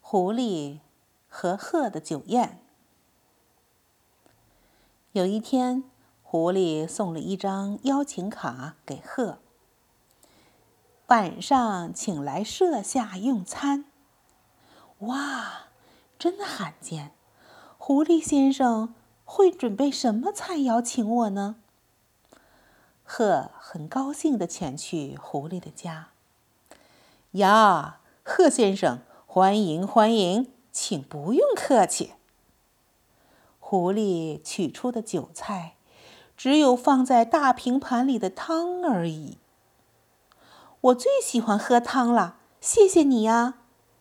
狐狸和鹤的酒宴。有一天，狐狸送了一张邀请卡给鹤，晚上请来舍下用餐。哇，真罕见！狐狸先生会准备什么菜肴请我呢？鹤很高兴地前去狐狸的家。呀，鹤先生，欢迎欢迎，请不用客气。狐狸取出的酒菜，只有放在大平盘里的汤而已。我最喜欢喝汤了，谢谢你呀。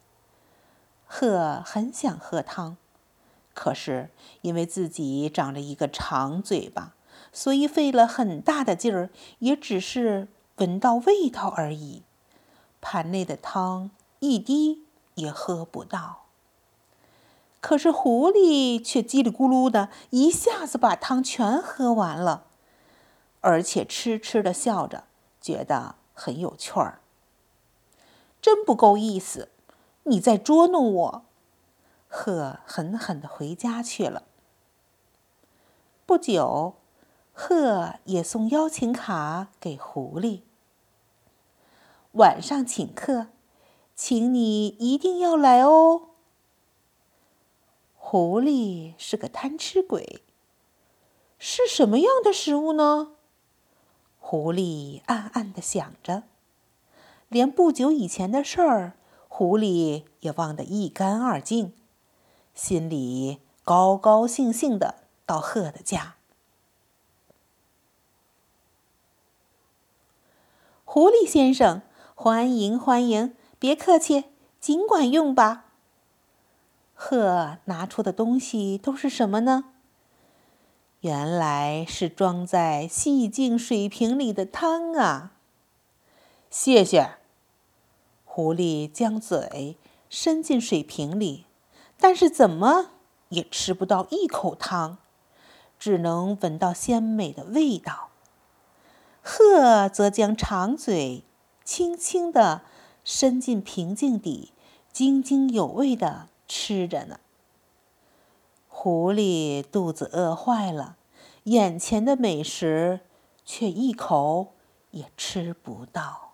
鹤很想喝汤，可是因为自己长着一个长嘴巴，所以费了很大的劲儿，也只是闻到味道而已。盘内的汤一滴也喝不到。可是狐狸却叽里咕噜的一下子把汤全喝完了，而且痴痴的笑着，觉得很有趣儿。真不够意思，你在捉弄我！鹤狠狠地回家去了。不久，鹤也送邀请卡给狐狸。晚上请客，请你一定要来哦。狐狸是个贪吃鬼，是什么样的食物呢？狐狸暗暗地想着，连不久以前的事儿，狐狸也忘得一干二净，心里高高兴兴地到鹤的家。狐狸先生，欢迎欢迎，别客气，尽管用吧。鹤拿出的东西都是什么呢？原来是装在细净水瓶里的汤啊！谢谢。狐狸将嘴伸进水瓶里，但是怎么也吃不到一口汤，只能闻到鲜美的味道。鹤则将长嘴轻轻地伸进瓶颈底，津津有味地吃着呢。狐狸肚子饿坏了，眼前的美食却一口也吃不到。